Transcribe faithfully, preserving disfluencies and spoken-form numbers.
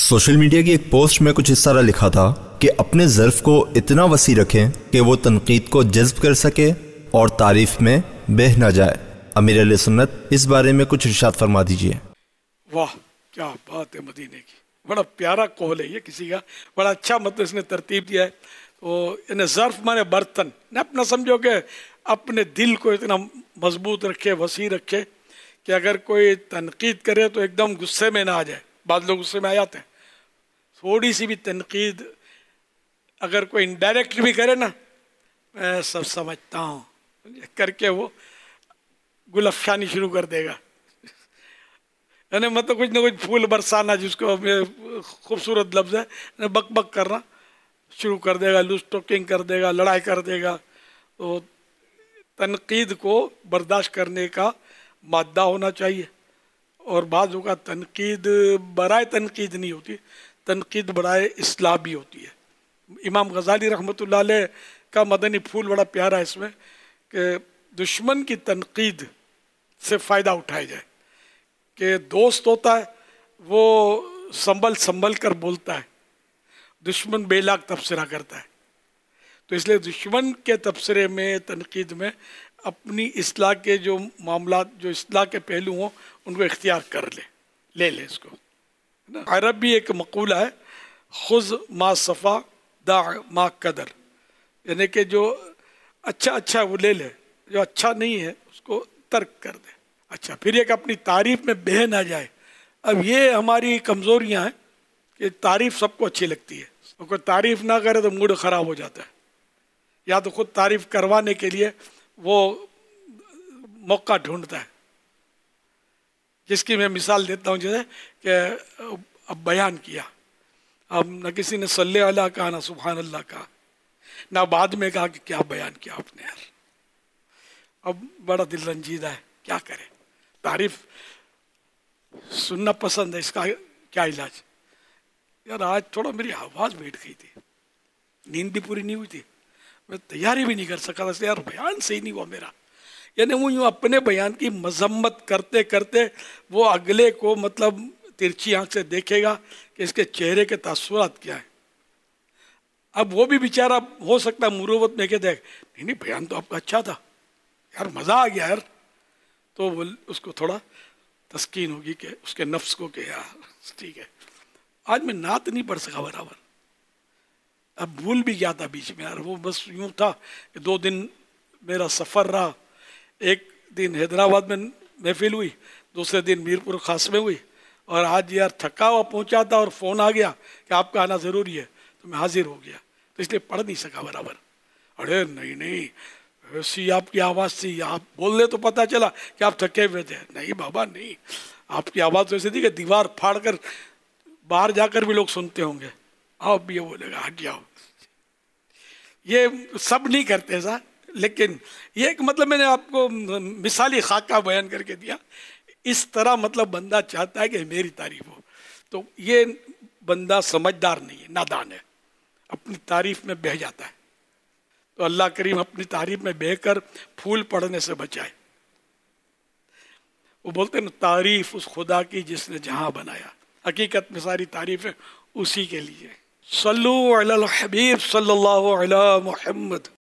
Social media کی ایک post میں کچھ اس طرح لکھا تھا کہ اپنے ظرف کو اتنا وسیع رکھیں کہ وہ تنقید کو جذب کر سکے اور تعریف میں بہہ نہ جائے۔ امیر اہل سنت اس بارے میں کچھ ارشاد فرما دیجئے۔ واہ کیا بات ہے مدینے کی، بڑا پیارا قول ہے یہ کسی کا، بڑا اچھا مطلب اس نے ترتیب دیا ہے۔ تو یعنی ظرف مانے برتن نہ اپنا سمجھو کہ اپنے دل کو اتنا مضبوط رکھے، وسیع رکھے کہ اگر کوئی تنقید کرے تو ایک دم غصے میں نہ آ جائے۔ بعض لوگ غصے میں آ جاتے ہیں، تھوڑی سی بھی تنقید اگر کوئی انڈائریکٹ بھی کرے نا، میں سب سمجھتا ہوں کر کے وہ گل افشانی شروع کر دے گا، یعنی مطلب کچھ نہ کچھ پھول برسانا، جس کو خوبصورت لفظ ہے، بک بک کرنا شروع کر دے گا، لوز ٹاکنگ کر دے گا، لڑائی کر دے گا۔ تو تنقید کو برداشت کرنے کا مادہ ہونا چاہیے، اور بعض اوقات تنقید برائے تنقید نہیں ہوتی، تنقید برائے اصلاح بھی ہوتی ہے۔ امام غزالی رحمۃ اللہ علیہ کا مدنی پھول بڑا پیارا ہے اس میں کہ دشمن کی تنقید سے فائدہ اٹھایا جائے، کہ دوست ہوتا ہے وہ سنبھل سنبھل کر بولتا ہے، دشمن بے لاک تبصرہ کرتا ہے۔ تو اس لیے دشمن کے تبصرے میں، تنقید میں اپنی اصلاح کے جو معاملات، جو اصلاح کے پہلو ہوں، ان کو اختیار کر لے لے لے اس کو۔ عربی ایک مقولہ ہے، خذ ما صفا دع ما قدر، یعنی کہ جو اچھا اچھا وہ لے لے، جو اچھا نہیں ہے اس کو ترک کر دے۔ اچھا پھر ایک اپنی تعریف میں بہہ نہ جائے۔ اب یہ ہماری کمزوریاں ہیں کہ تعریف سب کو اچھی لگتی ہے، اور کوئی تعریف نہ کرے تو موڈ خراب ہو جاتا ہے، یا تو خود تعریف کروانے کے لیے وہ موقع ڈھونڈتا ہے۔ جس کی میں مثال دیتا ہوں، جیسے کہ اب بیان کیا، اب نہ کسی نے صلی اللہ کہا، نہ سبحان اللہ کہا، نہ بعد میں کہا کہ کیا بیان کیا آپ نے یار، اب بڑا دل رنجیدہ ہے، کیا کرے؟ تعریف سننا پسند ہے، اس کا کیا علاج؟ یار آج تھوڑا میری آواز بیٹھ گئی تھی، نیند بھی پوری نہیں ہوئی تھی، میں تیاری بھی نہیں کر سکا، اس لیے یار بیان صحیح نہیں ہوا میرا۔ یعنی وہ یوں اپنے بیان کی مذمت کرتے کرتے وہ اگلے کو مطلب ترچھی آنکھ سے دیکھے گا کہ اس کے چہرے کے تاثرات کیا ہیں۔ اب وہ بھی بیچارہ ہو سکتا ہے مروت میں کہ دیکھ نہیں نہیں بیان تو آپ کا اچھا تھا یار، مزہ آ گیا یار، تو وہ اس کو تھوڑا تسکین ہوگی کہ اس کے نفس کو کہ یار ٹھیک ہے، آج میں نعت نہیں پڑھ سکا برابر، اب بھول بھی گیا تھا بیچ میں یار، وہ بس یوں تھا کہ دو دن میرا سفر رہا، ایک دن حیدرآباد میں محفل ہوئی، دوسرے دن میرپور خاص میں ہوئی، اور آج یار تھکا ہوا پہنچا تھا اور فون آ گیا کہ آپ کا آنا ضروری ہے، تو میں حاضر ہو گیا، تو اس لیے پڑھ نہیں سکا برابر۔ ارے نہیں نہیں ایسی آپ کی آواز تھی، آپ بولنے تو پتہ چلا کہ آپ تھکے ہوئے تھے۔ نہیں بابا نہیں، آپ کی آواز تو ایسی تھی کہ دیوار پھاڑ کر باہر جا کر بھی لوگ سنتے ہوں گے، آپ بھی یہ بولے گا ہٹ جاؤ۔ یہ سب نہیں کرتے سا، لیکن یہ ایک مطلب میں نے آپ کو مثالی خاکہ بیان کر کے دیا، اس طرح مطلب بندہ چاہتا ہے کہ میری تعریف ہو، تو یہ بندہ سمجھدار نہیں ہے، نادان ہے، اپنی تعریف میں بہہ جاتا ہے۔ تو اللہ کریم اپنی تعریف میں بہہ کر پھول پڑنے سے بچائے۔ وہ بولتے ہیں تعریف اس خدا کی جس نے جہاں بنایا، حقیقت میں ساری تعریفیں اسی کے لیے۔ صلو علی الحبیب صلی اللہ علی محمد۔